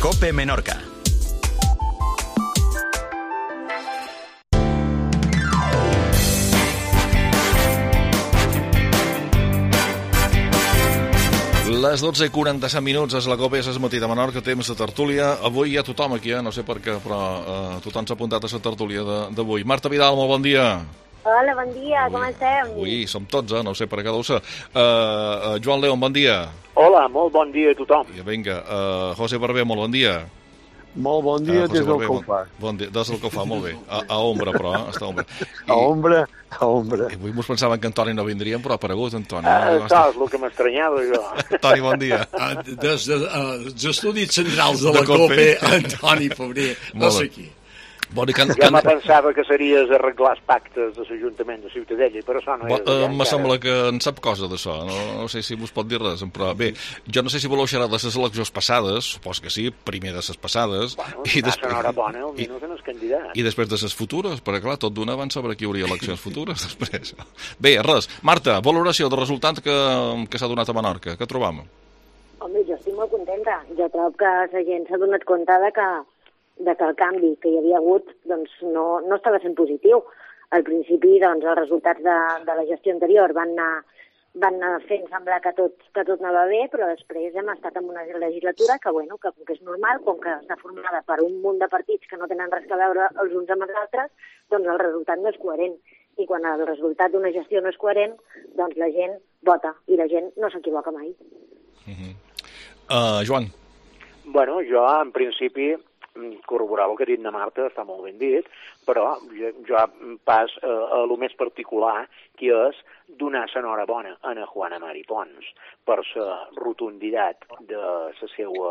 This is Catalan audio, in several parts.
COPE Menorca. Les 12:47 és la COPE, és matí de Menorca, temps de tertúlia. Avui hi ha tothom aquí, no sé per què, però tothom s'ha apuntat a la tertúlia d'avui. Marta Vidal, molt bon dia. Hola, bon dia, com estem? Avui som tots, no sé per què deu ser. Joan León, bon dia. Hola, molt bon dia a tothom. I vinga, José Barber, molt bon dia. Molt bon dia des del Cofà. Bon dia, des del Cofà, molt bé. A ombra, però, està a ombra. A ombra. I avui mos pensaven que en Toni no vindríem, però ha aparegut en Toni. Saps el que m'estranyava, jo. Toni, bon dia. Des dels estudis centrals de la COPE, Antoni Febrer, no sé qui. Bon, ja me pensava que series arreglar els pactes de l'Ajuntament de Ciutadella, però això no és... Me sembla que en sap cosa d'això, no sé si vos pot dir res, però bé, jo no sé si voleu xerrar de les eleccions passades, supos que sí, primer de les passades, i després... enhorabona, almenys en els candidats. I després de les futures, perquè clar, tot d'una van saber que hi hauria eleccions futures després. Bé, res, Marta, valoració del resultat que s'ha donat a Menorca, què trobam? Home, jo estic molt contenta. Jo trobo que la gent s'ha donat compte de que el canvi que hi havia hagut doncs, no estava sent positiu. Al principi doncs, els resultats de la gestió anterior van anar fent semblar que tot anava bé, però després hem estat en una legislatura que, bueno, que com que és normal, com que està formada per un munt de partits que no tenen res a veure els uns amb els altres, doncs el resultat no és coherent. I quan el resultat d'una gestió no és coherent, doncs la gent vota i la gent no s'equivoca mai. Joan. Bueno, jo en principi corroborar el que ha dit na Marta, està molt ben dit, però jo pas a lo més particular, que és donar l'enhorabona a Juana Mari Pons per la rotunditat de la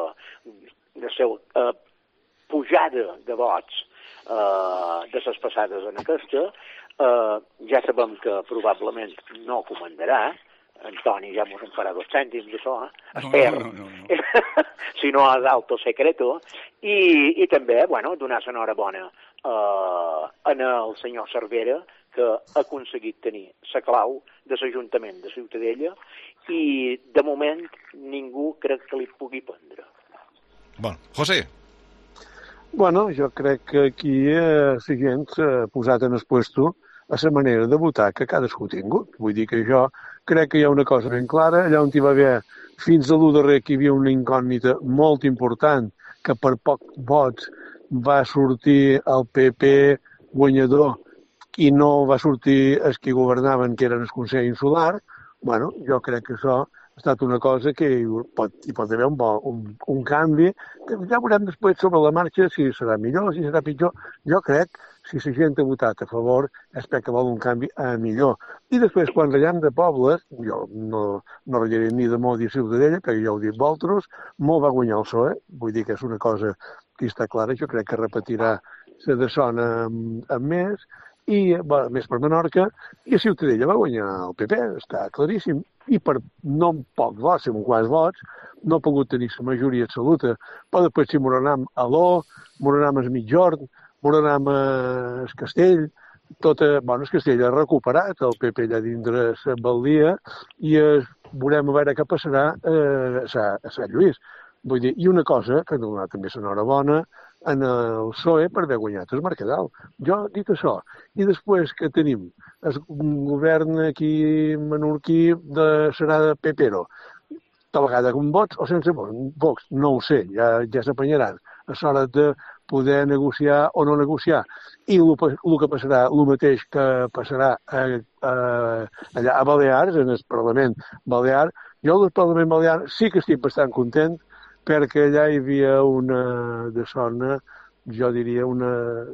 seva pujada de vots de les passades en aquesta. Ja sabem que probablement no comandarà, Antoni ja mos en farà 2 cèntims d'això, espero, si no és alto secreto, i també, bueno, donar l'enhorabona al senyor Cervera, que ha aconseguit tenir la clau de l'Ajuntament de Ciutadella, i de moment ningú crec que li pugui prendre. Bon, José. Bueno, jo crec que aquí la gent s'ha posat en el puesto a la manera de votar que cadascú ha tingut. Vull dir que jo crec que hi ha una cosa ben clara. Allà on hi va haver fins a l'1 darrer que hi havia una incògnita molt important, que per poc vots va sortir el PP guanyador i no va sortir els que governaven, que eren el Consell Insular. Bueno, jo crec que això ha estat una cosa que hi pot haver un canvi, que ja veurem després sobre la marxa si serà millor, si serà pitjor. Jo crec, si la gent ha votat a favor, és perquè vol un canvi a millor. I després, quan ratllem de pobles, jo no ratllaré ni de Modi i Ciutadella, perquè ja ho he dit vosaltres, molt va guanyar el PSOE, vull dir que és una cosa que està clara, jo crec que repetirà la de Sona amb més, i més per Menorca, i a Ciutadella va guanyar el PP, està claríssim, i per no pocs vots, amb quants vots, no ha pogut tenir la majoria absoluta, però després si m'ho a l'O, m'ho a Migjorn, m'ho a Castell, el Castell ha recuperat el PP allà dintre la Baldia, i veurem a veure què passarà a Sant Lluís. Vull dir, i una cosa, que ha donat també l'enhorabona en el PSOE per haver guanyat el Mercadal. Jo, dit això, i després que tenim el govern aquí menorquí serà de Pepero, tal vegada amb vots o sense vots, no ho sé, ja s'apanyaran. És hora de poder negociar o no negociar. I el que passarà, el mateix que passarà allà a Balears, en el Parlament Balear, jo del Parlament Balear sí que estic bastant content, perquè allà hi havia de sona, jo diria, una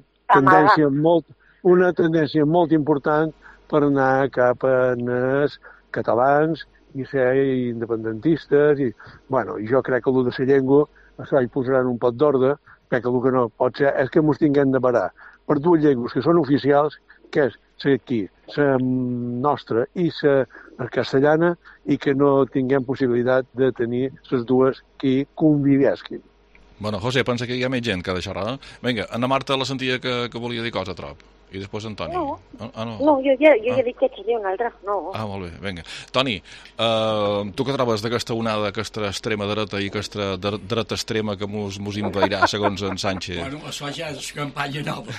tendència molt important per anar cap als catalans i ser independentistes. Jo crec que el de la llengua això hi posaran un pot d'ordre, perquè el que no pot ser és que ens tinguem de parar per 2 llengües que són oficials, que és la nostra i la castellana, i que no tinguem possibilitat de tenir les dues que convivesquin. Bueno, José, pensa que hi ha més gent que deixarà. Vinga, Anna Marta la sentia que volia dir cosa, trop. I després en Toni. No, no. No, jo ja he dit que seria un altre. No. Molt bé, vinga. Toni, tu què trobes d'aquesta onada, aquesta extrema dreta i aquesta dreta extrema que mos invairà, segons en Sánchez? Bueno, això ja és campanya nova.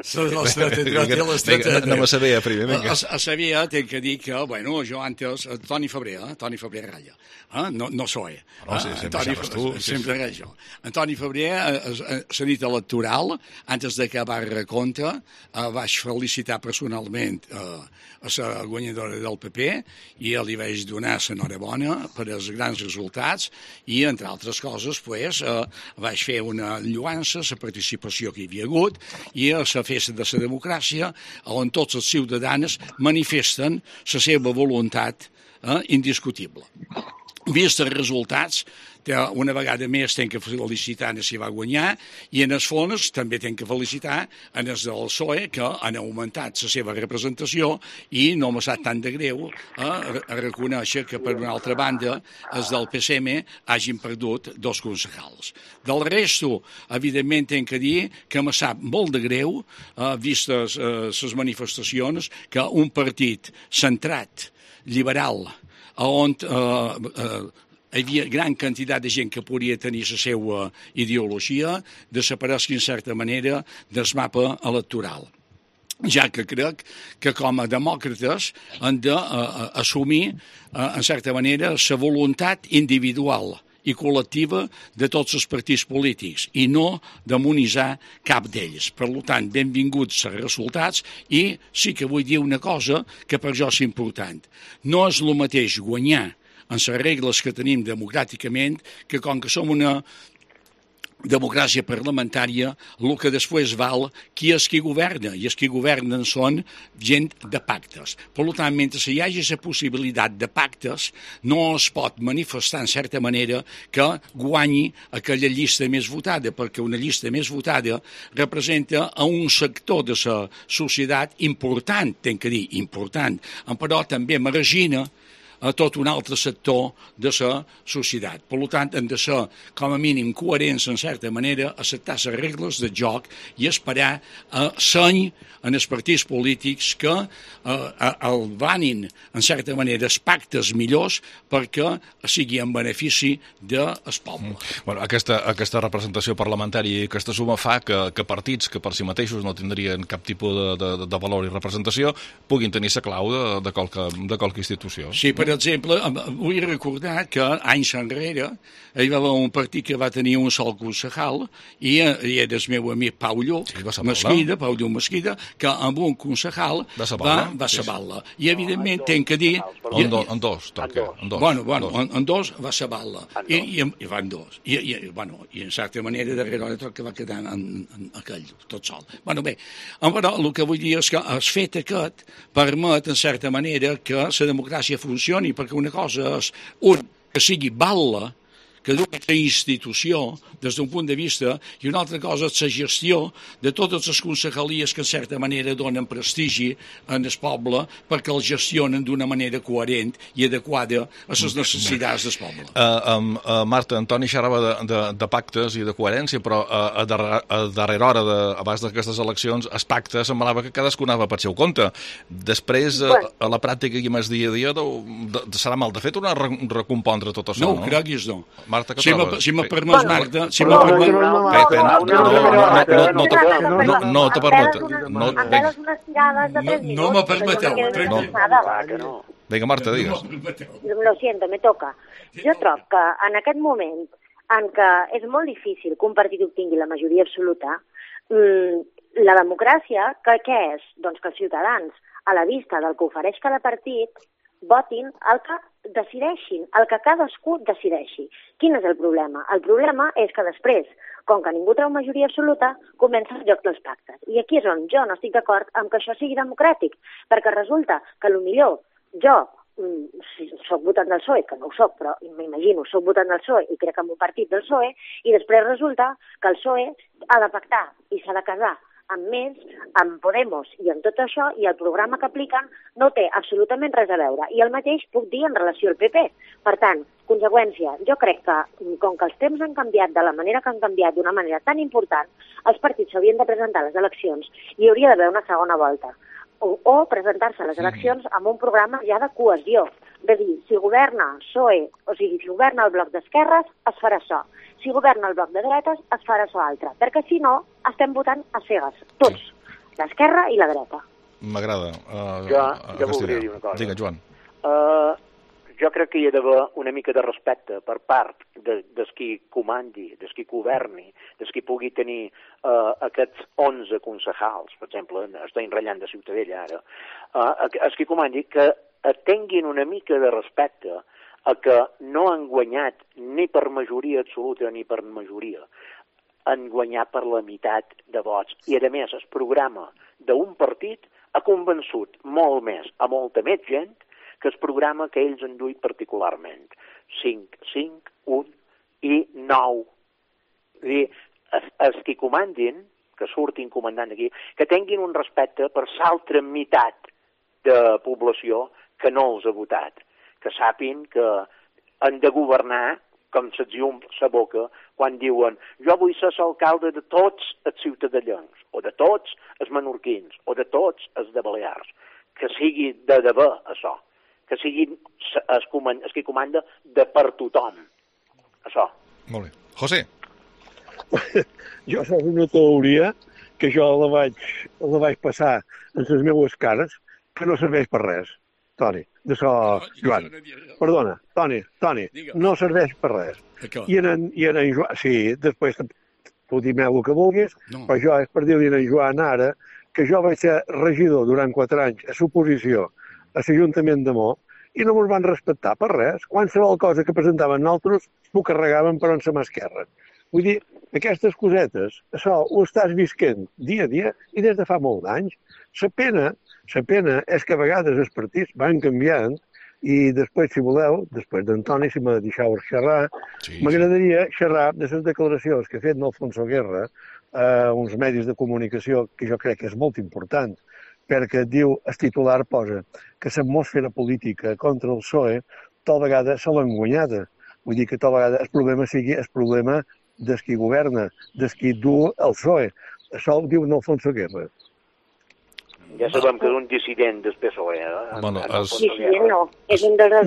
Anem a saber, primer, vinga. A saber, tinc que dir que, bueno, jo antes, Toni Febrer ratlla. No soy. No, sí, sempre sabes tu. Sempre era jo. Toni Febrer, la nit electoral, antes d'acabar el recompte, vaig felicitar personalment a la guanyadora del PP i li vaig donar l'enhorabona per als grans resultats i, entre altres coses, vaig fer una lloança a la participació que hi havia hagut i a la festa de la democràcia on tots els ciutadans manifesten la seva voluntat indiscutible. Vist els resultats, una vegada més tenc que felicitar en si va guanyar i en els fons també tenc que felicitar en els del PSOE que han augmentat la seva representació i no m'ha estat tan de greu a reconèixer que per una altra banda els del PSM hagin perdut 2 concejals. Del resto, evidentment tenc que dir que m'ha sap molt de greu, vistes les manifestacions, que un partit centrat, liberal, on hi havia gran quantitat de gent que podria tenir la seva ideologia, desapareixi en certa manera del mapa electoral. Ja que crec que com a demòcrates han d'assumir, en certa manera, la voluntat individual i col·lectiva de tots els partits polítics i no demonitzar cap d'ells. Per tant, benvinguts els resultats i sí que vull dir una cosa que per jo és important. No és el mateix guanyar en les regles que tenim democràticament que com que som una democràcia parlamentària, el que després val qui és qui governa, i els qui governen són gent de pactes. Per tant, mentre hi hagi la possibilitat de pactes, no es pot manifestar en certa manera que guanyi aquella llista més votada, perquè una llista més votada representa a un sector de la societat important, tenc que dir, important, però també margina a tot un altre sector de la societat. Per tant, hem de ser, com a mínim, coherents, en certa manera, acceptar les regles de joc i esperar seny en els partits polítics que albanin, en certa manera, els pactes millors perquè sigui en benefici del poble. Bueno, aquesta representació parlamentària i aquesta suma fa que partits que per si mateixos no tindrien cap tipus de valor i representació puguin tenir la clau de qualque institució. Sí, per exemple, vull recordar que anys enrere hi va haver un partit que va tenir un sol concejal i era el meu amic Pau Lluc Mesquida, que amb un concejal va saber-la. I, evidentment, tenc que dir... En dos, toca. En dos va saber-la. I van dos. I, en certa manera, darrere hora tot que va quedar en aquell, tot sol. Bé, però el que vull dir és que el fet aquest permet, en certa manera, que la democràcia funcioni, perquè una cosa és que sigui val·la, que d'una institució des d'un punt de vista i una altra cosa és la gestió de totes les concejalies que en certa manera donen prestigi en el poble perquè el gestionen d'una manera coherent i adequada a les necessitats del poble. Marta, Antoni xerrava de pactes i de coherència, però a darrera hora, abans d'aquestes eleccions, els pactes semblava que cadascú anava per seu compte. Després, a la pràctica i més dia a dia, serà mal de fer tornar a recompondre tot això, no? No, creguis, no. Marta, què trobes? Si me permets, Marta... No te permet. No me permeteu. Vinga, Marta, digues. Lo siento, me toca. Jo trobo que en aquest moment en què és molt difícil que un partit obtingui la majoria absoluta, la democràcia, què és? Doncs que els ciutadans, a la vista del que ofereix cada partit, votin el que decideixin, el que cadascú decideixi. Quin és el problema? El problema és que després, com que ningú treu majoria absoluta, comença el joc dels pactes. I aquí és on jo no estic d'acord amb que això sigui democràtic, perquè resulta que potser jo soc votant del PSOE, que no ho soc, però m'imagino, soc votant del PSOE i crec en un partit del PSOE, i després resulta que el PSOE ha de pactar i s'ha de casar amb més, amb Podemos i amb tot això, i el programa que apliquen no té absolutament res a veure. I el mateix puc dir en relació al PP. Per tant, conseqüència, jo crec que, com que els temps han canviat de la manera que han canviat, d'una manera tan important, els partits s'haurien de presentar a les eleccions i hi hauria d'haver una segona volta. O presentar-se a les eleccions amb un programa ja de cohesió. De dir, si governa PSOE, o sigui, si governa el bloc d'esquerres, es farà això. Si governa el bloc de dretes, es farà això altre. Perquè si no, estem votant a cegues, tots, l'esquerra i la dreta. M'agrada. Jo voldria dir una cosa. Digue, Joan. Jo crec que hi ha d'haver una mica de respecte per part de qui comandi, de qui governi, de qui pugui tenir aquests 11 concejals, per exemple, estem ratllant de Ciutadella ara, qui comandi que tinguin una mica de respecte a que no han guanyat ni per majoria absoluta ni per majoria, han guanyat per la meitat de vots. I, a més, el programa d'un partit ha convençut molt més a molta més gent que el programa que ells han duit particularment. 5, 5, 1 i 9. És a dir, els que comandin, que surtin comandant aquí, que tinguin un respecte per l'altra meitat de població que no els ha votat, que sàpin que han de governar com se'ls diu la boca quan diuen jo vull ser l'alcalde de tots els ciutadans, o de tots els menorquins, o de tots els de Balears. Que sigui de debò, això. Que sigui el que comanda de per tothom. Això. Molt bé. José. Jo soc una teoria que jo la vaig passar en les meues cares, que no serveix per res, Toni. Joan, perdona, Toni, no serveix per res. I en Joan, sí, després tu dimeu el que vulguis, però jo és per dir-li a en Joan ara que jo vaig ser regidor durant 4 anys a l'oposició a l'Ajuntament de Mó i no ens van respectar per res. Qualsevol cosa que presentaven nosaltres m'ho carregaven per on se m'esquerra. Vull dir, aquestes cosetes, això ho estàs visquent dia a dia i des de fa molt d'anys. La pena és que a vegades els partits van canviant i després, si voleu, després d'Antoni, si me deixeu xerrar, m'agradaria xerrar de les declaracions que ha fet Alfonso Guerra a uns medis de comunicació que jo crec que és molt important, perquè diu, el titular posa que l'atmosfera política contra el PSOE tal vegada se l'ha enguanyada. Vull dir que tal vegada el problema sigui el problema de qui governa, de qui du el PSOE. Això ho diu Alfonso Guerra. Ja sabem que és un dissident del PSOE. Dissident no, és un dels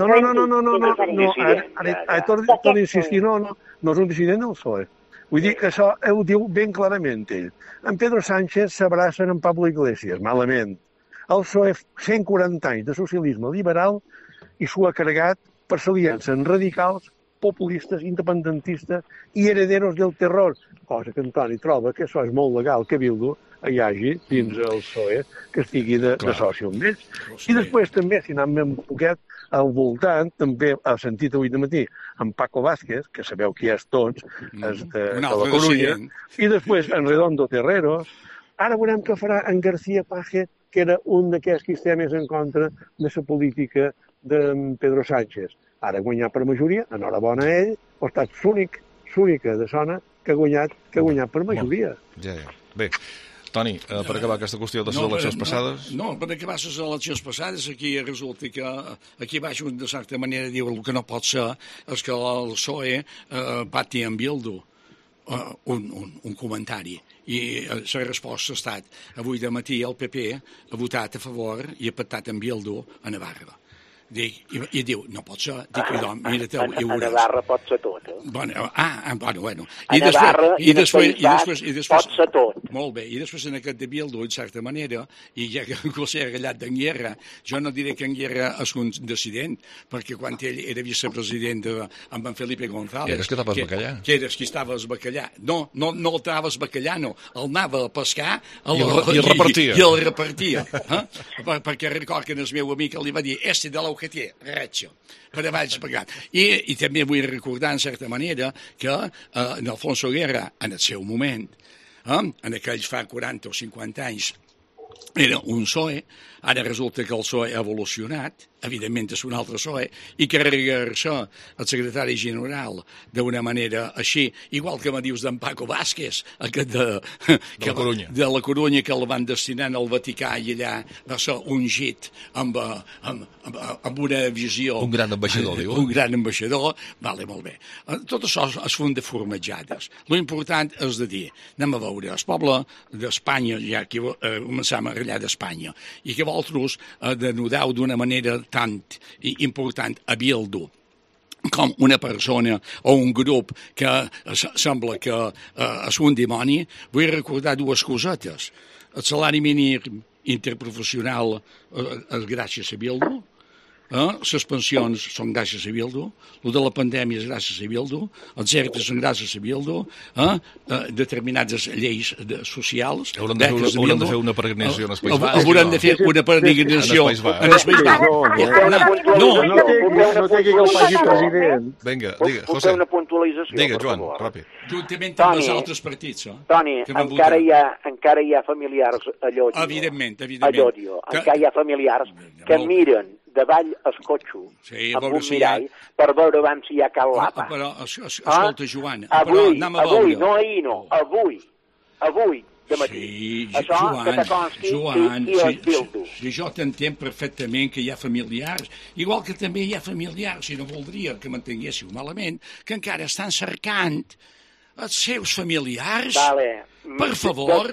torno a insistir, no és un dissident del PSOE. Vull dir que això ho diu ben clarament ell. En Pedro Sánchez s'abraça en Pablo Iglesias, malament. El PSOE, 140 anys de socialisme liberal i s'ho ha carregat per s'aliança en radicals, populistes, independentistes i herederos del terror. Cosa que Antoni troba que això és molt legal que Bildu hi hagi dins el PSOE que estigui de soci amb ells. I després també, si anem un poquet al voltant, també ha sentit avui de matí en Paco Vázquez, que sabeu qui és tots, és de la Corunya, i després en Redondo Terreros. Ara veurem què farà en García Paje, que era un d'aquests que està més en contra de la política de Pedro Sánchez. Ara ha guanyat per majoria, enhorabona a ell, ha estat l'única de zona que ha guanyat per majoria. Ja. Bé, Toni, per acabar aquesta qüestió de les eleccions passades... No, per acabar les eleccions passades, aquí resulta que aquí baix, de certa manera, diu el que no pot ser és que el PSOE pacti amb Bildu. Un comentari. I la resposta ha estat avui de matí el PP ha votat a favor i ha pactat amb Bildu a Navarra. I diu, no pot ser. Dic, mira, a Navarra pot ser tot. Bueno. A Navarra i després pot ser tot. Molt bé, i després en aquest de Bildu, en certa manera, i ja que José ha ratllat d'en Guerra, jo no diré que en Guerra és un dissident, perquè quan ell era vicepresident amb en Felipe González... Eres que estaves bacallà. Que eres que estaves bacallà. No el estaves bacallà, no. El anava a pescar i el repartia. I el repartia. Perquè record que el meu amic li va dir de la que té, ratxa, per abans pagat. I també vull recordar, en certa manera, que en Alfonso Guerra, en el seu moment, en aquells fa 40 o 50 anys, era un PSOE, ara resulta que el PSOE ha evolucionat, evidentment és un altre PSOE, i carregar-se el secretari general d'una manera així, igual que me dius d'en Paco Vázquez, aquest de la Corunya, que el van destinant al Vaticà i allà va ser ungit amb una visió... Un gran ambaixador, diu. Un gran ambaixador, vale, molt bé. Tot això es fon de formatjades. Lo important és de dir, anem a veure, el poble d'Espanya, ja que començam a ratllar d'Espanya, i que vosaltres denudeu d'una manera tan important a Bildu com una persona o un grup que sembla que és un dimoni, vull recordar dues cosetes. El salari mínim interprofessional és gràcies a Bildu, les pensions són gràcies a Bildu, el de la pandèmia és gràcies a Bildu, els ERTE són gràcies a Bildu, determinades lleis socials... Haurem de fer una peregrinació en els País Basc. Haurem de fer una peregrinació en els País Basc. No té que el faci president. Vinga, digue, José. Una puntualització, digue, Joan, ràpid. Juntament amb els altres partits, Toni, encara hi ha familiars a Llodio. Evidentment. A Llodio. Encara hi ha familiars que miren davall el cotxo amb un mirall per veure abans si hi ha cal l'apa. Però, escolta, Joan, avui, no ahir no, avui de matí. Sí, Joan, si jo t'entenc perfectament que hi ha familiars, igual que també hi ha familiars, si no voldria que m'entenguéssiu malament, que encara estan cercant els seus familiars. Vale. Per favor,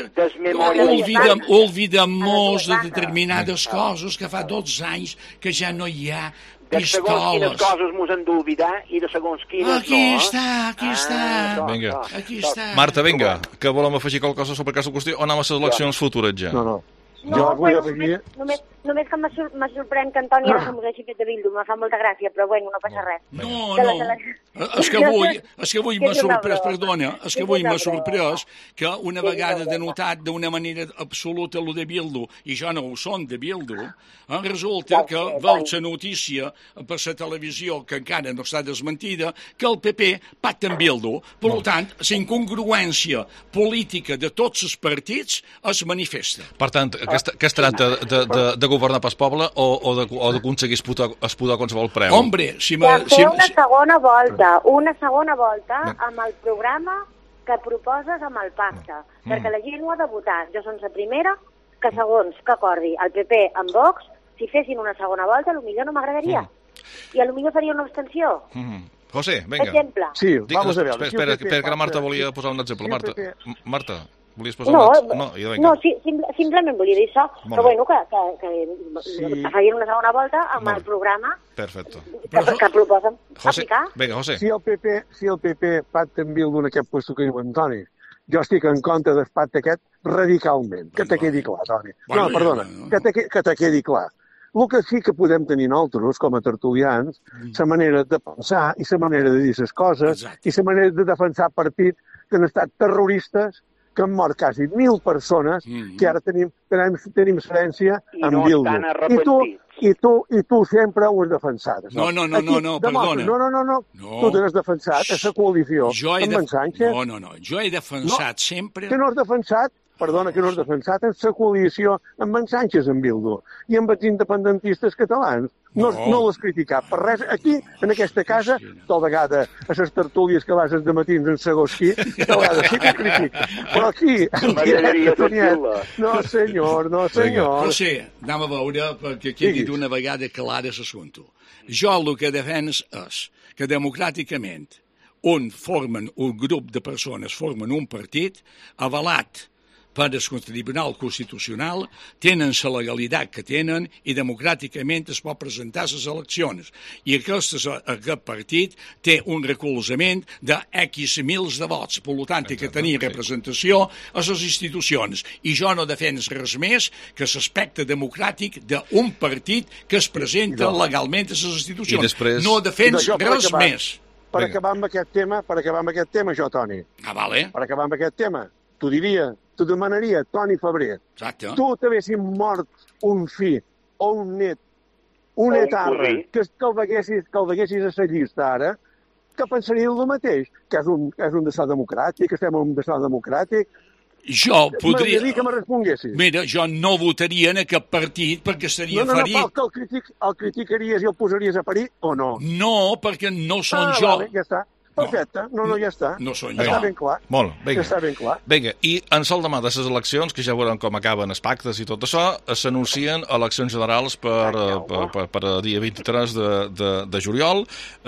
olvidem-nos de determinades coses que fa 12 anys que ja no hi ha pistoles. De segons quines coses mos han d'olvidar i de segons quines no. Aquí està. Vinga. Aquí està. Marta, vinga, que volem afegir qualque cosa sobre aquesta qüestió o anem a les eleccions futures ja? No. No, només que me sorprèn que Antoni ara se m'ho hagi fet de Bildu, me fa molta gràcia, però bueno, no passa res. No. És que avui m'ha sorprès, perdona, és que avui m'ha sorprès que una vegada denotat d'una manera absoluta lo de Bildu, i jo no ho són de Bildu, resulta que veus la notícia per la televisió, que encara no està desmentida, que el PP pacta amb Bildu. Per tant, la incongruència política de tots els partits es manifesta. Per tant, que es tracta de governar pel poble o d'aconseguir esputar qualsevol preu? Hombre, fer una segona volta amb el programa que proposes amb el pacte, perquè la gent ho ha de votar. Jo som la primera que segons que acordi el PP amb Vox, si fessin una segona volta, potser no m'agradaria. I potser faria una abstenció. José, vinga. Exemple. Sí, vamos a veure. Espera, que la Marta volia posar un exemple. Marta, volies posar un exemple? No, simplement volia dir això, però bueno, que facin una segona volta amb el programa que proposen aplicar. Vinga, José. Si el PP pacta amb Bildu en aquest puesto que diu Antoni, jo estic en contra del pacte aquest radicalment. Que te quedi clar, Toni. No, perdona, que te quedi clar. El que sí que podem tenir nosaltres, com a tertulians, la manera de pensar i la manera de dir les coses i la manera de defensar partits que han estat terroristes, que han mort quasi 1.000 persones, que ara tenim herència amb Bildu. I tu sempre ho has defensat. No, perdona. No. Tu t'has defensat a la coalició amb en Sánchez. No. Jo he defensat sempre... Que no has defensat? Perdona, que no has defensat en la coalició amb en Sánchez en Bildu i amb els independentistes catalans. No l'has criticat per res. Aquí, en aquesta casa, tal vegada a les tertúlies que vas de matins en segons qui, tal vegada sí que critica. Però aquí, no senyor. José, anem a veure perquè quedi d'una vegada clara l'assumpte. Jo el que defens és que democràticament un grup de persones formen un partit avalat per el Tribunal Constitucional, tenen la legalitat que tenen i democràticament es pot presentar a les eleccions. I aquest partit té un recolzament de X mils de vots. Per tant, té que tenir representació a les institucions. I jo no defens res més que l'aspecte democràtic d'un partit que es presenta legalment a les institucions. No defens res més. Per acabar amb aquest tema, jo, Toni. Vale. Per acabar amb aquest tema, t'ho demanaria, Toni Febrer. Exacte. Tu t'haguessin mort un fill o un net arra, que el veguessis a la llista ara, que pensaria el mateix, que és un estat democràtic, que estem en un estat democràtic. Jo podria... M'agradaria que me responguessis. Mira, jo no votaria en aquest partit perquè estaria ferit. No, que el criticaries i el posaries a parir o no? No, perquè no són jo. Vale, ja està. Perfecte, ja està. No són jo. Està ben clar. Molt, vinga. Està ben clar. Vinga, i en sol demà de les eleccions, que ja veurem com acaben els pactes i tot això, s'anuncien eleccions generals per dia 23 de juliol,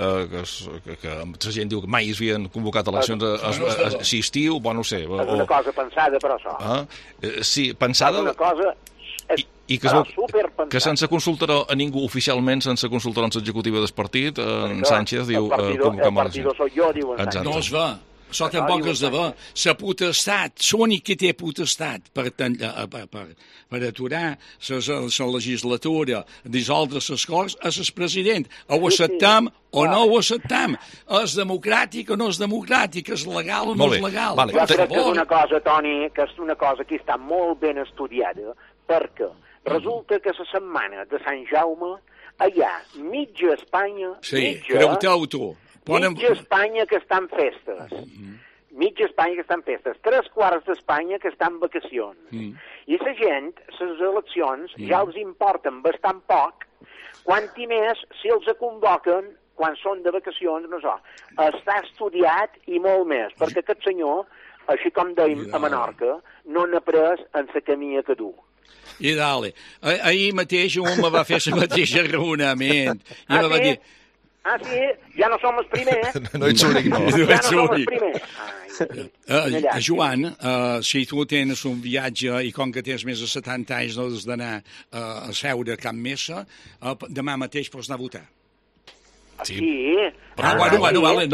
que la gent diu que mai es havien convocat eleccions a estiu, bueno, no sé. És una cosa pensada, però això. Sí, pensada... És una cosa... I que sense consultarà a ningú oficialment, sense consultarà amb l'executiva del partit, en Sánchez diu... El partido soy jo, diu en Sánchez. No es va. Això tampoc és de va. La potestat, l'únic que té potestat per aturar la legislatura, dissoldre les Corts, és el president. Ho acceptem o no ho acceptem. És democràtic o no és democràtic, és legal o no és legal. Jo crec que és una cosa, Toni, que és una cosa que està molt ben estudiada, perquè resulta que la setmana de Sant Jaume allà, mitja Espanya... Sí, creu-te-ho tu. Mitja Espanya que està en festes. Mitja Espanya que està en festes. 3/4 d'Espanya que està en vacacions. I la gent, les eleccions, ja els importen bastant poc, quant i més si els convoquen quan són de vacacions, no so. Està estudiat i molt més, perquè aquest senyor, així com dèiem a Menorca, no n'ha pres en la camí que du. I dale. Ahir mateix un me va fer la mateixa raonament. I me va dir... Ah, sí? Ja no som els primers. No ets únic, no. Ja no som els primers. Joan, si tu tens un viatge i com que tens més de 70 anys no has d'anar a seure a Can Mesa, demà mateix pots anar a votar. Sí. Bueno, vale,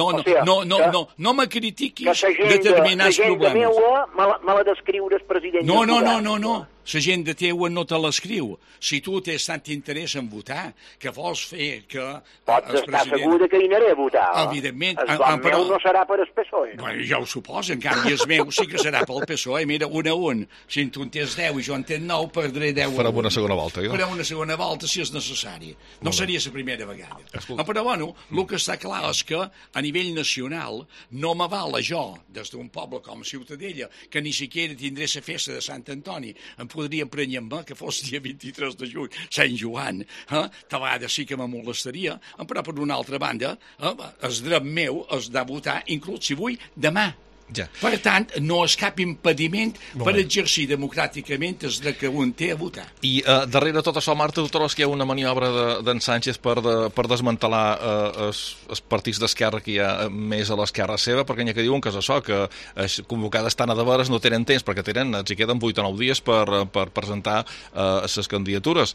no me critiquis determinats problemes. Me la descriure el president. No. La gent de teua no te l'escriu. Si tu tens tant interès en votar, que vols fer que... Pots estar segur que hi aniré a votar. Evidentment. El meu no serà per el PSOE. Bueno, ja ho suposo, en canvi el meu sí que serà pel PSOE. Mira, 1-1. Si tu en tens 10 i jo en tens 9, perdré 10. Farem una segona volta, jo. Farem una segona volta, si és necessari. No seria la primera vegada. Però, bueno, el que està clar és que a nivell nacional no m'avala jo, des d'un poble com Ciutadella, que ni siquiera tindré la festa de Sant Antoni, em podria emprenyar amb que fos dia 23 de juny, Sant Joan, de vegades sí que me molestaria, però per una altra banda, el dret meu és de votar, inclús si vull, demà. Ja. Per tant, no és cap impediment per exercir democràticament el dret que un té a votar. I darrere tot això, Marta, tu trobes que hi ha una maniobra d'en Sánchez per desmantelar els partits d'esquerra que hi ha més a l'esquerra seva, perquè n'hi ha que diuen que és això, que convocades tant a de veres no tenen temps, perquè els hi queden 8 o 9 dies per presentar les candidatures,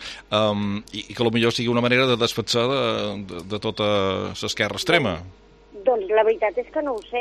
i que potser sigui una manera de desfatxar de tota l'esquerra extrema. Doncs la veritat és que no ho sé.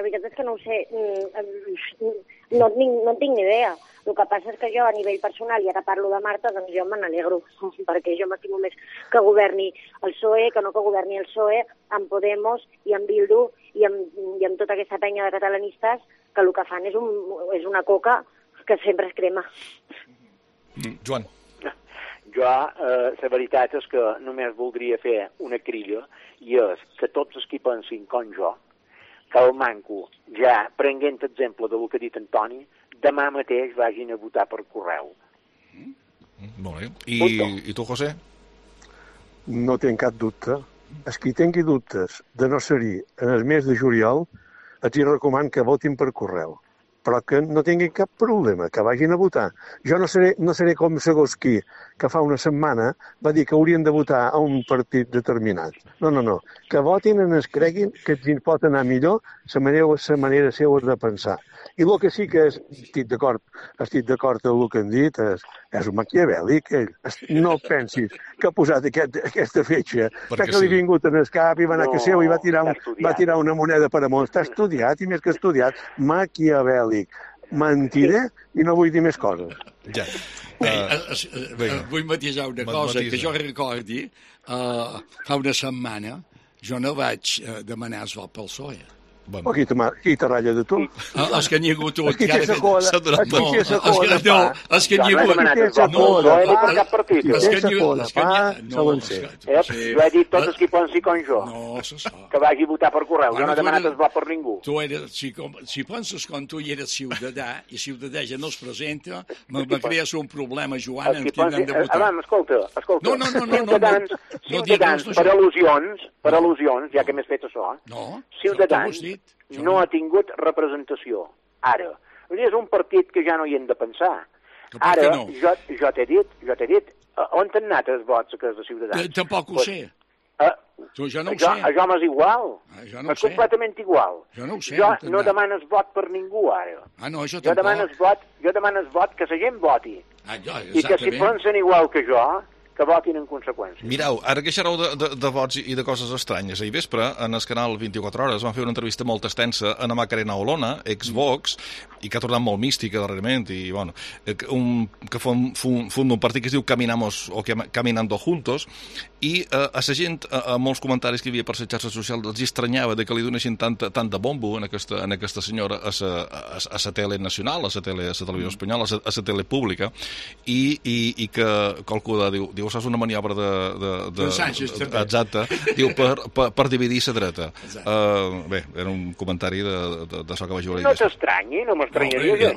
No en tinc ni idea. El que passa és que jo, a nivell personal, i ara parlo de Marta, doncs jo me n'alegro, perquè jo m'estimo més que governi el PSOE, que no que governi el PSOE, amb Podemos i amb Bildu i amb tota aquesta penya de catalanistes, que el que fan és una coca que sempre es crema. Joan. Jo, la veritat és que només voldria fer una crida, i és que tots els que pensin com jo, que el manco, ja prenguent exemple del que ha dit Antoni, demà mateix vagin a votar per correu. Molt bé. I tu, José? No tinc cap dubte. Els qui tingui dubtes de no ser-hi en el mes de juliol, els hi recomano que votin per correu. Però que no tinguin cap problema, que vagin a votar. Jo no seré com segons qui, que fa una setmana va dir que haurien de votar a un partit determinat. No. Que votin en es creguin que els pot anar millor la manera seva de pensar. I el que sí que estic d'acord amb el que han dit, és un maquiavèlic, ell. No pensis que ha posat aquesta fetge, que li ha vingut en el cap i va anar a casa seva i va tirar una moneda per amunt. Està estudiat, i més que estudiat, maquiavèlic. Mentider i no vull dir més coses. Ja. Vull matisar una cosa, que jo recordi, fa una setmana jo no vaig demanar el vot pel PSOE. Bueno. Qui te ratlla de tu? Els que n'hi ha hagut... Qui té sa cola, No, els que n'hi ha hagut... Qui té sa cola, qui té sa cola, solen ser. Jo he dit tots els que poden ser com jo, que vagi a votar per correu. Jo no he demanat el vot per ningú. Tu eres, si penses com tu i eres ciutadà, i ciutadà ja no es presenta, me crees un problema, Joan, en qui han de votar. Escolta. Ciutadans, per al·lusions, ja que m'has fet això, Ciutadans no ha tingut representació. Ara, és un partit que ja no hi hem de pensar. Ara, jo t'he dit, on han anat els vots que és de Ciutadans? Tampoc ho sé. Jo no ho sé. Això m'és igual. És completament igual. Jo no ho sé. Jo no demanes vot per ningú, ara. Jo tampoc. Jo demanes vot que la gent voti. I que si pensen igual que jo, que votin en conseqüència. Mireu, ara queixareu de vots i de coses estranyes. Ahir vespre, en el canal 24 Hores, van fer una entrevista molt extensa a la Macarena Olona, ex-Vox, i que ha tornat molt mística darrerament, i bueno, que funda un partit que es diu Caminamos o Caminando Juntos, i a la gent, a molts comentaris que hi havia per les xarxes socials, els estranyava de que li donessin tant de bombo en aquesta senyora a la tele nacional, a la televisió espanyola, a la tele pública, i que qualcú diu, saps, una maniobra de Sánchez, exacte, diu, per dividir la dreta. Bé, era un comentari d'això que vaig veure. No t'estranyi, no m'estranyaria.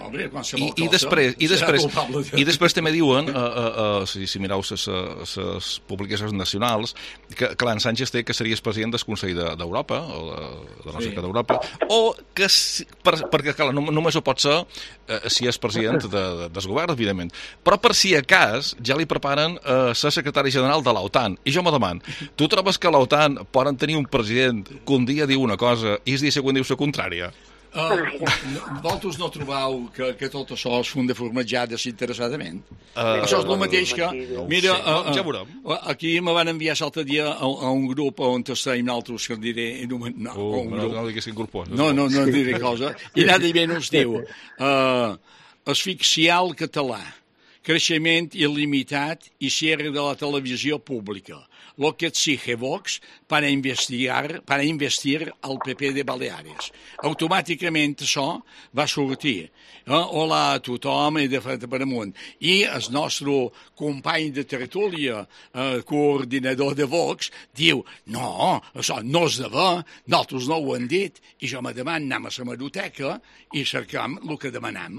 I després també diuen, si mireu les publicacions nacionals, que clar, en Sánchez té que series president del Consell d'Europa, o de no sé què d'Europa, o que, perquè clar, només ho pot ser si és president del govern, evidentment, però per si a cas ja li preparen ser secretari general de l'OTAN. I jo me demano, tu trobes que l'OTAN poden tenir un president que un dia diu una cosa i el dia següent diu la contrària? Vosaltres no trobeu que tot això es funda formatjat desinteressadament? Això és el mateix que... Mira, aquí me van enviar l'altre dia a un grup on estem nosaltres, que diré... No digués quin grup. No diré cosa. I nada i menys diu asfixiar el català, creixement il·limitat i cierre de la televisió pública, lo que exige Vox para investir al PP de Baleares. Automàticament això va sortir. Hola a tothom i de frente per amunt. I el nostre company de tertúlia, coordinador de Vox, diu, no, això no és de ver, nosaltres no ho hem dit, i jo me demano, anem a la hemeroteca i cercam el que demanem.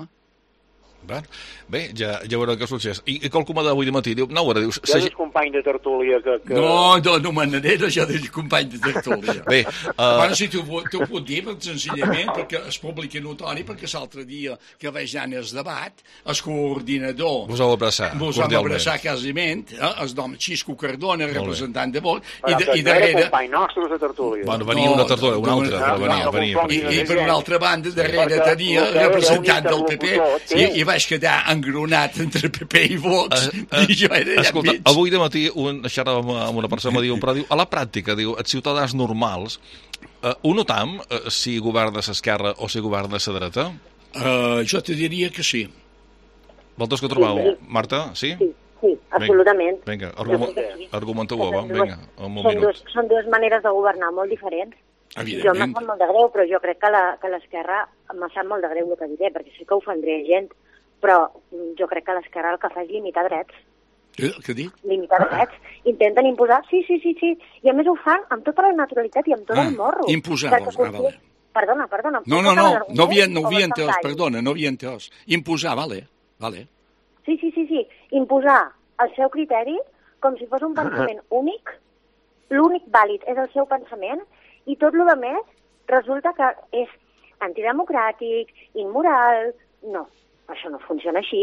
Bé, ja veurà què succeeix. I qualcú m'ha d'avui de matí, diu, no, ara dius... Ja és company de tertúlia que... No m'anaré, ja de company de tertúlia. Bé... Bueno, si t'ho puc dir, senzillament, perquè es publica notori, perquè l'altre dia que vaig anar al debat, el coordinador... Vos heu abraçat, cordialment. Vos hem abraçat quasiment, el nom Xisco Cardona, representant de Vox, i darrere... company nostre de tertúlia. Bueno, venia una tertúlia, una altra, venia. I per una altra banda, darrere tenia representant del PP, i vaig quedar engronat entre PP i Vox, i jo era allà enmig. Avui de matí xerrava amb una persona, però diu, a la pràctica, diu, els ciutadans normals, ho notam si governa l'esquerra o si governa la dreta? Jo te diria que sí. Vosaltres que trobeu, Marta? Sí? Sí, absolutament. Vinga, argumenteu-ho, vinga, un minut. Són dues maneres de governar molt diferents. Jo m'ha sap molt de greu, però jo crec que l'esquerra m'ha sap molt de greu el que diré, perquè sí que ofendré gent, però jo crec que l'esquerra el que fa és limitar drets. Què dic? Limitar drets. Intenten imposar, sí, i a més ho fan amb tota la naturalitat i amb tot el morro. Imposar, vale. Perdona. No havia entès, perdona, no havia entès. Imposar, vale. Sí. Imposar el seu criteri com si fos un pensament únic, l'únic vàlid és el seu pensament, i tot el més resulta que és antidemocràtic, immoral... No, això no funciona així,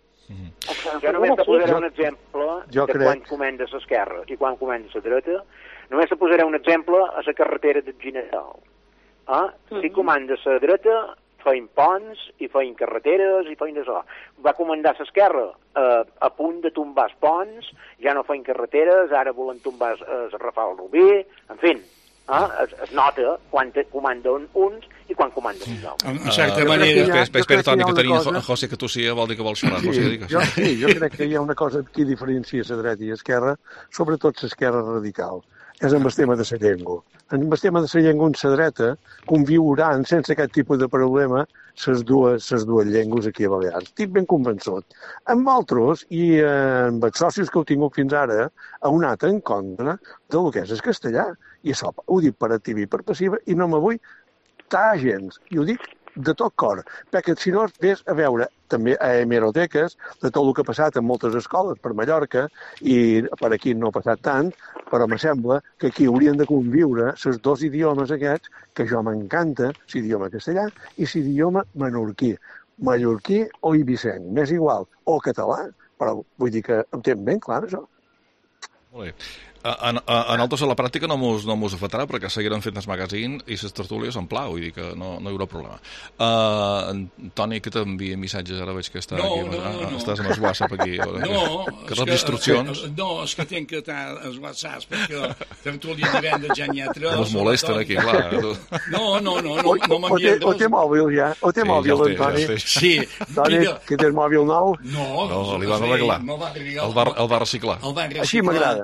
Jo només te posaré un exemple de quan comanda l'esquerra i quan comanda la dreta. Només te posaré un exemple a la carretera del Ginebral. Si comanda la dreta, feim ponts i feim carreteres i feim d'això. Va comandar l'esquerra a punt de tombar els ponts, ja no feim carreteres, ara volen tombar el Rafal Rubí, en fi. Es nota quan comanden uns i quan comanden uns altres. En certa manera... Espera, Toni, que tenim José Catusia, vol dir que vol xerrar. Jo crec que hi ha una cosa que diferencia la dreta i l'esquerra, sobretot l'esquerra radical. és amb el tema de la llengua. En el tema de la llengua en la dreta conviuran sense aquest tipus de problema les dues llengües aquí a Balears. Estic ben convençut. Amb altres i amb els socis que heu tingut fins ara heu anat en contra del que és el castellà. I això ho dic per activa i per passiva i no me vull estar gens. I ho dic de tot cor, perquè si no ves a veure també a hemeroteques de tot el que ha passat en moltes escoles per Mallorca i per aquí no ha passat tant, però me sembla que aquí haurien de conviure els dos idiomes aquests que jo m'encanta, l'idioma castellà i l'idioma menorquí. Mallorquí o ibicenc, m'és igual, o català, però vull dir que ho tenen ben clar, això. Molt bé. En altres a la pràctica no mos afectarà perquè seguiran fent el magazine i les tertúlies en pla, vull dir que no hi haurà problema. Toni, que t'envia missatges, ara veig que està aquí. No. Estàs amb el WhatsApp aquí. Que rep instruccions. No, és que tinc que estar als WhatsApps perquè tertúlia divendres ja n'hi ha 3. Mos molesten aquí, clar. No m'envien res. O té mòbil ja? O té mòbil, en Toni? Sí. Toni, que tens mòbil nou? No, li van arreglar. El va reciclar. Així m'agrada.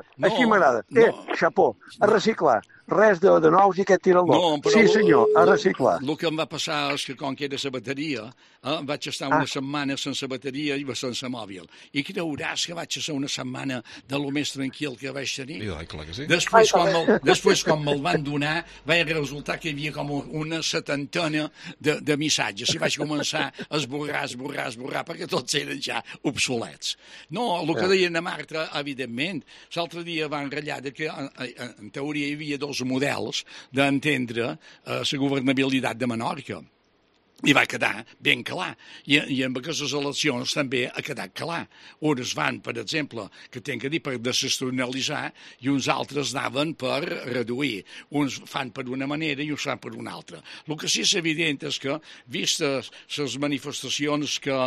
Xapó, a reciclar. Res de nous i aquest tira el nou. Sí, senyor, a reciclar. El que em va passar és que, com que era la bateria, vaig estar una setmana sense bateria i sense mòbil. I creuràs que vaig estar una setmana de lo més tranquil que vaig tenir? Clar que sí. Després, quan me'l van donar, vaig resultar que hi havia com una 70 de missatges i vaig començar a esborrar, perquè tots eren ja obsolets. No, el que deien a Marta, evidentment, l'altre dia van ratllar que en teoria hi havia dos models d'entendre la governabilitat de Menorca. I va quedar ben clar. I amb aquestes eleccions també ha quedat clar. Uns van, per exemple, que tenc que dir, per desestacionalitzar, i uns altres anaven per reduir. Uns fan per una manera i uns fan per una altra. El que sí és evident és que, vistes les manifestacions que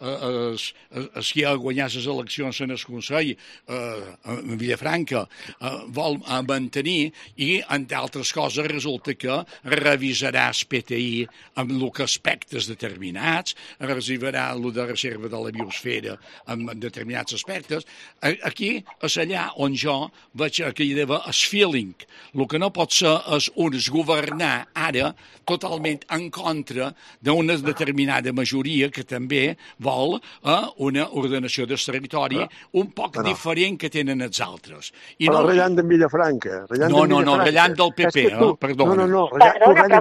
es qui ha guanyat les eleccions en el Consell, en Vilafranca, vol mantenir, i, entre altres coses, resulta que revisarà el PTI amb el que aspectes determinats, reservarà el de reserva de la biosfera en determinats aspectes. Aquí és allà on jo veig que hi ha d'haver el feeling. El que no pot ser és governar ara totalment en contra d'una determinada majoria que també vol una ordenació del territori un poc diferent que tenen els altres. Però ratllant d'en Vilafranca. No, ratllant del PP, perdona. Perdona,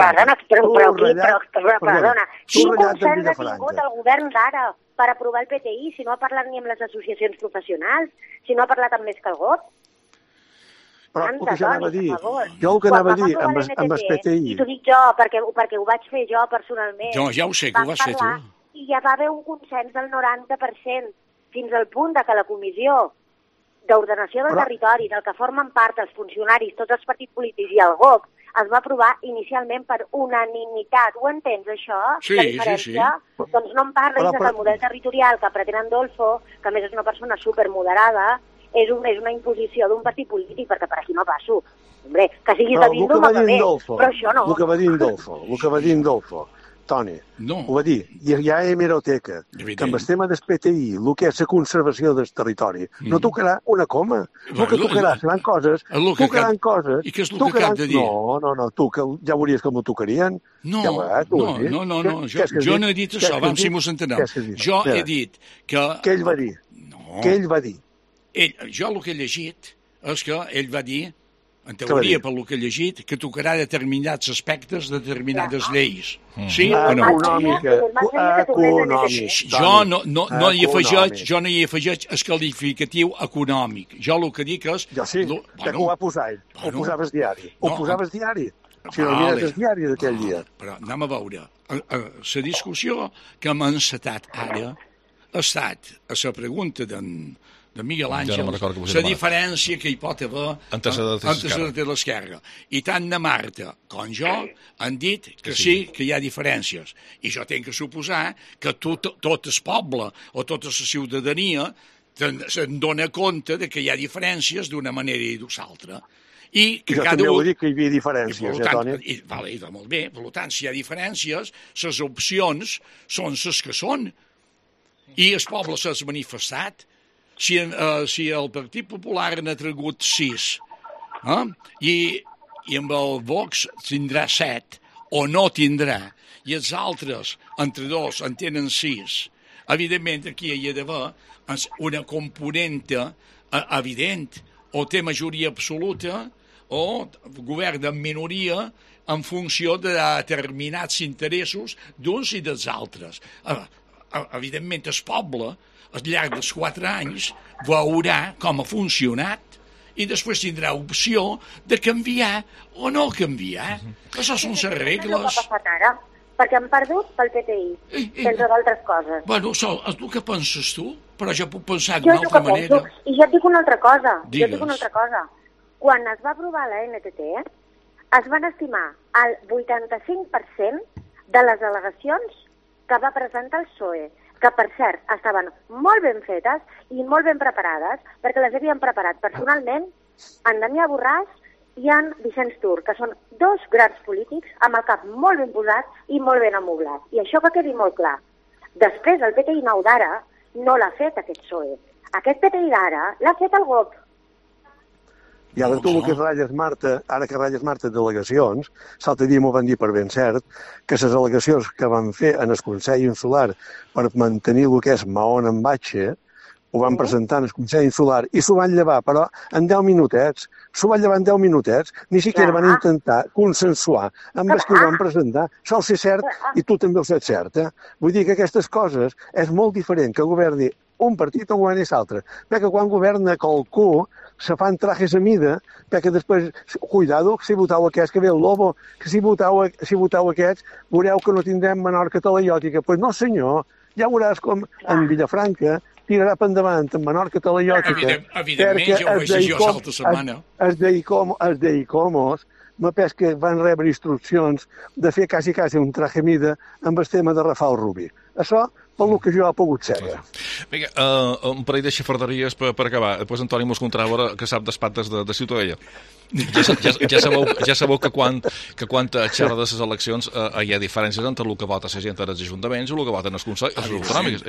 quin consens ha tingut el govern d'ara per aprovar el PTI si no ha parlat ni amb les associacions professionals, si no ha parlat amb més que el GOT? Però el que jo anava a dir, amb el PTI... I t'ho dic jo, perquè ho vaig fer jo personalment. Ja ho sé que ho vas fer tu. I ja va haver un consens del 90%, fins al punt de que la comissió d'ordenació del territori, del que formen part els funcionaris, tots els partits polítics i el GOP, es va aprovar inicialment per unanimitat. Ho entens, això? Sí, la diferència? Sí. Doncs no em parlis del model territorial que pretén Andolfo, que a més és una persona supermoderada, és una imposició d'un partit polític, perquè per aquí no passo. Hombre, que siguis de Bildu no va bé, però això no. El que va dir Andolfo, Toni, ho va dir, hi ha hemeroteca, que amb el tema del PTI, el que és la conservació del territori, no tocarà una coma. El que tocarà seran coses, tocaran coses... I què és el que cap de dir? No, tu ja veuries com ho tocaria. No, jo no he dit això, vam si mos entenem. Jo he dit que... Què ell va dir? Què ell va dir? Jo el que he llegit és que ell va dir, en teoria, per lo que he llegit, que tocarà determinats aspectes de determinades lleis. Sí o no? Econòmic. Jo no hi afegeix el qualificatiu econòmic. Jo el que dic és... Jo sí, que ho va posar ell. Ho posaves diari. Ho posaves diari. Si no mires el diari d'aquell dia. Però anem a veure. La discussió que hem encetat ara ha estat a la pregunta de Miguel Àngel, la diferència que hi pot haver entre de l'esquerra. I tant de Marta com jo han dit que sí, que hi ha diferències. I jo tinc que suposar que tot el poble o tota la ciutadania se'n dona compte de que hi ha diferències d'una manera i d'una altra. I que jo també ho dic que hi havia diferències, Toni? Molt bé, per tant, si hi ha diferències, les opcions són les que són. I el poble s'ha manifestat. Si el Partit Popular n'ha tragut 6 I amb el Vox tindrà 7 o no tindrà, i els altres, entre 2, en tenen 6. Evidentment, aquí hi ha d'haver una componente evident, o té majoria absoluta o govern en minoria en funció de determinats interessos d'uns i dels altres. Evidentment, el poble, al llarg dels 4 anys, veurà com ha funcionat i després tindrà opció de canviar o no canviar. Això són les regles. No ha passat ara, perquè han perdut pel PTI, entre d'altres coses. Bueno, Sol, és el que penses tu, però jo puc pensar d'una altra manera. I jo et dic una altra cosa. Digues. Quan es va aprovar la NTT, es van estimar el 85% de les al·legacions que va presentar el PSOE, que, per cert, estaven molt ben fetes i molt ben preparades, perquè les havien preparat personalment en Damià Borràs i en Vicenç Tur, que són 2 grans polítics amb el cap molt ben posat i molt ben amoblat. I això que quedi molt clar. Després, el PTI nou d'ara no l'ha fet aquest PSOE. Aquest PTI d'ara l'ha fet el GOP. I ara tu el que ratlles, Marta, ara que ratlles, Marta, delegacions, l'altre dia m'ho van dir per ben cert, que les al·legacions que van fer en el Consell Insular per mantenir el que és Mahón en Batxe, ho van presentar en el Consell Insular i s'ho van llevar, però en 10 minutets. S'ho van llevar en 10 minutets, ni siquiera van intentar consensuar amb els que ho van presentar. Sol ser cert, i tu també ho saps cert, Vull dir que aquestes coses és molt diferent que governi un partit o governi l'altre. Perquè quan governa qualcú se fan trajes a mida, perquè després, cuidado, si voteu aquests, que ve el Lobo, que si voteu aquests, veureu que no tindrem Menorca talaiòtica. Doncs no, senyor, ja veuràs com en Vilafranca tirarà per endavant en Menorca talaiòtica. Evidentment, ja ho vaig dir jo l'altra setmana. Els d'Icomos, m'ha pes que van rebre instruccions de fer quasi un traje a mida amb el tema de Rafal Rubí. Això, pel que jo he pogut saber. Vinga, un parell de xafarderies per acabar. Després Antoni mos contarà que sap d'espates de Ciutadella. Ja sabeu que quan xerra de les eleccions hi ha diferències entre el que vota la gent als ajuntaments i el que voten els consells autonòmics.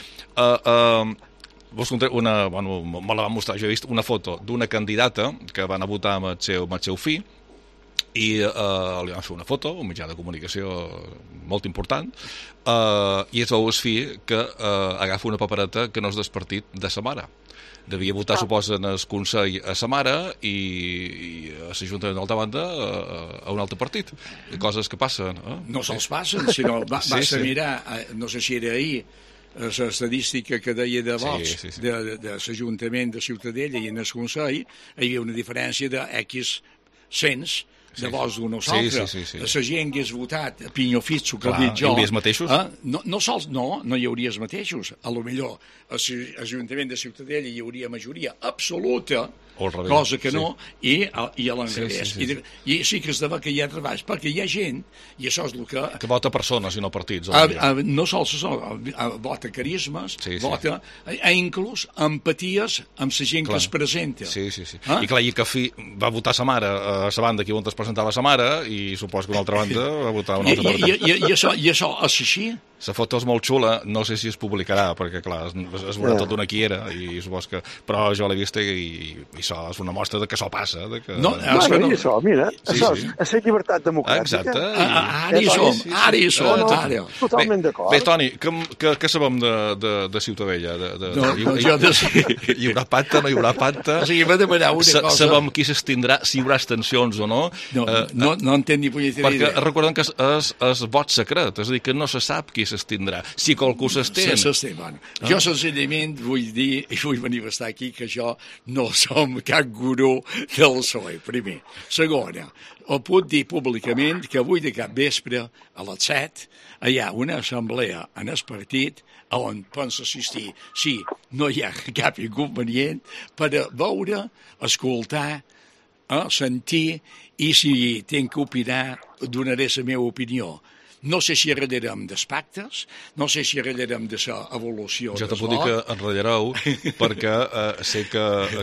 Me la van mostrar, jo he vist una foto d'una candidata que van a votar amb el seu fill i li van fer una foto, un mitjà de comunicació molt important, i es veu el fill que agafa una papereta que no és del partit de sa mare. Devia votar, suposa, en el Consell a sa mare i a l'Ajuntament d'altra banda a un altre partit. Coses que passen. No se'ls passen, sinó vas a mirar, no sé si era ahir, l'estadística que deia de vots de l'Ajuntament de Ciutadella i en el Consell, hi havia una diferència de X cents de vots d'un o l'altre. La gent que hagués votat a Pinyo Fitxo, que he dit jo... Hi hauria els mateixos? No hi hauria els mateixos. A lo millor a l'Ajuntament de Ciutadella hi hauria majoria absoluta, cosa que no, i a l'enrevés. I sí que es deva que hi ha treballs, perquè hi ha gent, i això és el que... Que vota persones i no partits. No sols vota carismes, vota inclús empaties amb la gent que es presenta. I clar, i que va votar sa mare a la banda aquí on es presentava sa mare, i suposo que una altra banda va votar una altra part. I això és així? La foto és molt xula, no sé si es publicarà, perquè clar, es veurà tot d'una qui era, i suposo que... Però jo l'he vista i això és una mostra de que això passa. No, i això, mira, això és la llibertat democràtica. Exacte. Ara hi som. Totalment d'acord. Bé, Toni, què sabem de Ciutadella? Hi haurà pacte, no hi haurà pacte? O sigui, m'ha demanat una cosa... Sabem qui s'estindrà, si hi haurà abstencions o no? No entenc ni punyetera idea. Perquè recordem que és vot secret, és a dir, que no se sap qui s'estindrà. Si qualcú s'estén... Jo senzillament vull dir, i vull manifestar aquí, que jo no som cap gurú del PSOE, primer. Segona, ho puc dir públicament que avui de cap vespre, a les 7, hi ha una assemblea en el partit on penso assistir, si no hi ha cap inconvenient, per veure, escoltar, sentir, i si tinc que opinar, donaré la meva opinió. No sé si arrellarem dels pactes, no sé si arrellarem de l'evolució. Jo te puc dir que enratllareu, perquè sé que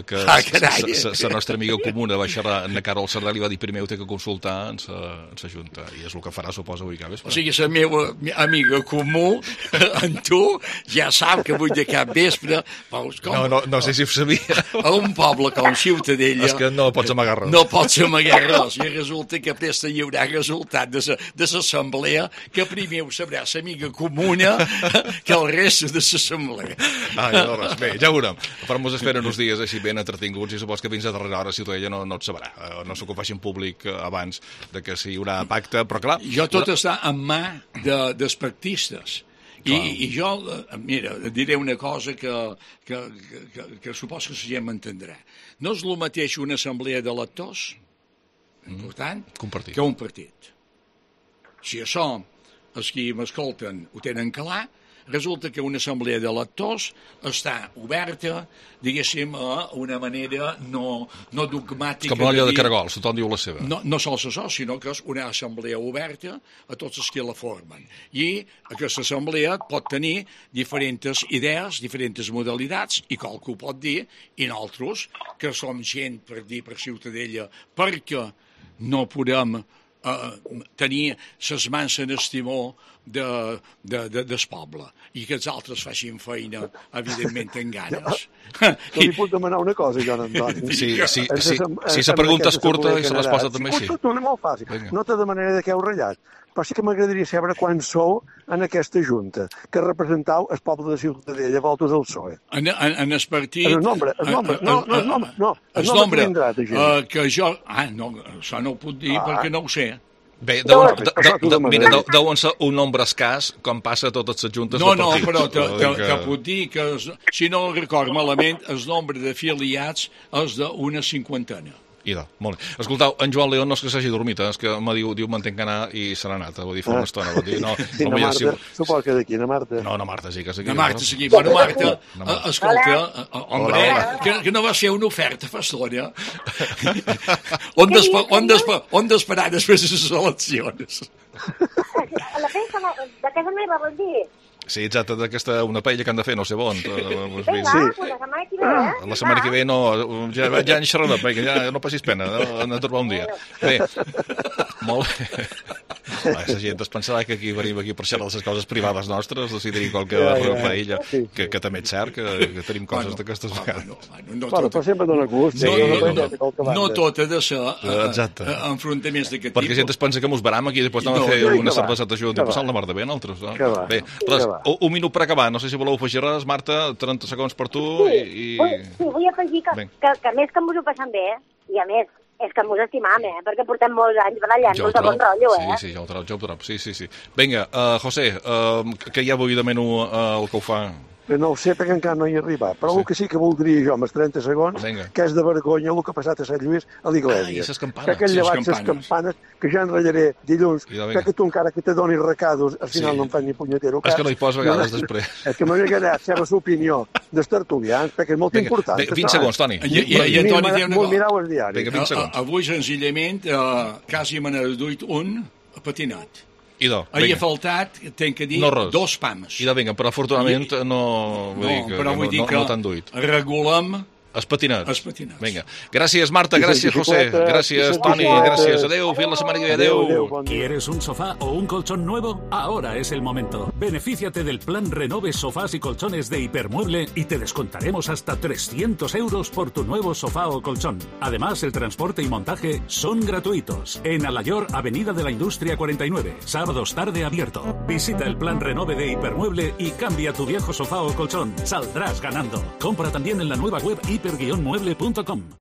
la nostra amiga comuna va xerrar en Carol Sardà i va dir primer ho té que consultar en sa Junta, i és el que farà, suposa, avui cap vespre. O sigui, la meva amiga comú en tu ja sap que vull de cap vespre, veus com? No sé si ho sabia. A un poble com Ciutadella... És que no pots amagar res. No pots amagar res. I resulta que aquesta hi haurà resultat de l'assemblea que primer ho sabrà l'amiga comuna que el rest de l'assemblea. Llavors, bé, ja ho veurem. Farem-nos espera uns dies així ben entretinguts i supos que fins a darrera hora Ciutadella no et sabrà. No s'ho faci en públic abans de que si hi haurà pacte, però clar... Jo tot està en mà dels pactistes. I jo, mira, diré una cosa que supos que la gent m'entendrà. No és el mateix una assemblea d'electors, important, que un partit. Si això els qui m'escolten ho tenen clar, resulta que una assemblea d'electors està oberta, diguéssim, a una manera no dogmàtica... Com l'olla de caragols, tothom diu la seva. No sols això, sinó que és una assemblea oberta a tots els que la formen. I aquesta assemblea pot tenir diferents idees, diferents modalitats, i qualcú pot dir, i nosaltres, que som gent, per dir, per Ciutadella, perquè no podem tenir ses mans en estimó del poble i que els altres facin feina, evidentment, en ganes. Li puc demanar una cosa, Joan Antoni? Si la pregunta és curta i la resposta també sí. No, és molt fàcil. No te demanaré de què heu ratllat, però sí que m'agradaria saber quan sou en aquesta junta, que representau el poble de Ciutadella, voltes del PSOE. En el partit... El nombre que jo... No, això no ho puc dir perquè no ho sé. Bé, deuen ser un nombre escàs, com passa a totes les juntes de partits. No, però te puc dir que, si no record malament, el nombre d'afiliats és d'una 50. Molt bé. Escoltau, en Joan León no és que s'hagi dormit, és que diu m'entenc anar i se n'ha anat, vull dir, fa una estona. Sí, na Marta, suposo que d'aquí, na Marta. No, na Marta sí que és aquí. Na Marta és aquí. Bueno, Marta, escolta, hombre, que no va ser una oferta fa estona. On d'esperar després de les eleccions? A la festa de casa meva, vol dir? Sí, exacte, d'aquesta una paella que han de fer, no sé on. Vinga, la setmana que ve, La setmana que ve no, ja en xerrarem, perquè ja no passis pena, hem de trobar un dia. Bé, molt bé. La gent es pensarà que aquí venim aquí per xerrar les coses privades nostres, decidir qualque paella, que també és cert que tenim coses d'aquestes vegades. Però sempre dona gust. No tot ha de ser enfrontaments d'aquest tipus. Perquè gent es pensa que mos veram aquí i després anem a fer una cerveseta junta i passant la mar de bé nosaltres. Bé, res, un minut per acabar, no sé si voleu afegir res, Marta, 30 segons per tu i... Sí, vull afegir que més que mos ho passem bé, i a més, és que mos estimam, perquè portem molts anys barallant-nos de bon rotllo, Sí, ja ho trobo, sí. Vinga, José, que ja avui demano el que ho fa... No ho sé perquè encara no hi he arribat, però el que sí que voldria jo, amb els 30 segons, que és de vergonya el que ha passat a Sant Lluís a l'Iglésia. Que aquell llevat les campanes, que ja enratllaré dilluns, que tu encara que te donis recados, al final no em fan ni punyetero cas. És que no hi pots vegades després. És que m'havia agradat saber l'opinió dels tertulians, perquè és molt important. 20 segons, Toni. I Antoni té una cosa. Mirau el diari. Avui, senzillament, quasi me n'ha duit un patinat. Ahir ha faltat, tenc que dir, 2 pams. Vinga, però afortunadament no t'han duit. Regulem els patinats. Vinga. Gràcies, Marta, gràcies, José, gràcies, Toni, gràcies. Adéu, fins la setmana que ve, adéu. ¿Quieres un sofá o un colchón nuevo? Ahora es el momento. Benefíciate del plan Renove Sofás y Colchones de Hipermueble y te descontaremos hasta 300 euros por tu nuevo sofá o colchón. Además, el transporte y montaje son gratuitos. En Alayor, Avenida de la Industria 49. Sábados tarde abierto. Visita el plan Renove de Hipermueble y cambia tu viejo sofá o colchón. Saldrás ganando. Compra también en la nueva web hiper-mueble.com.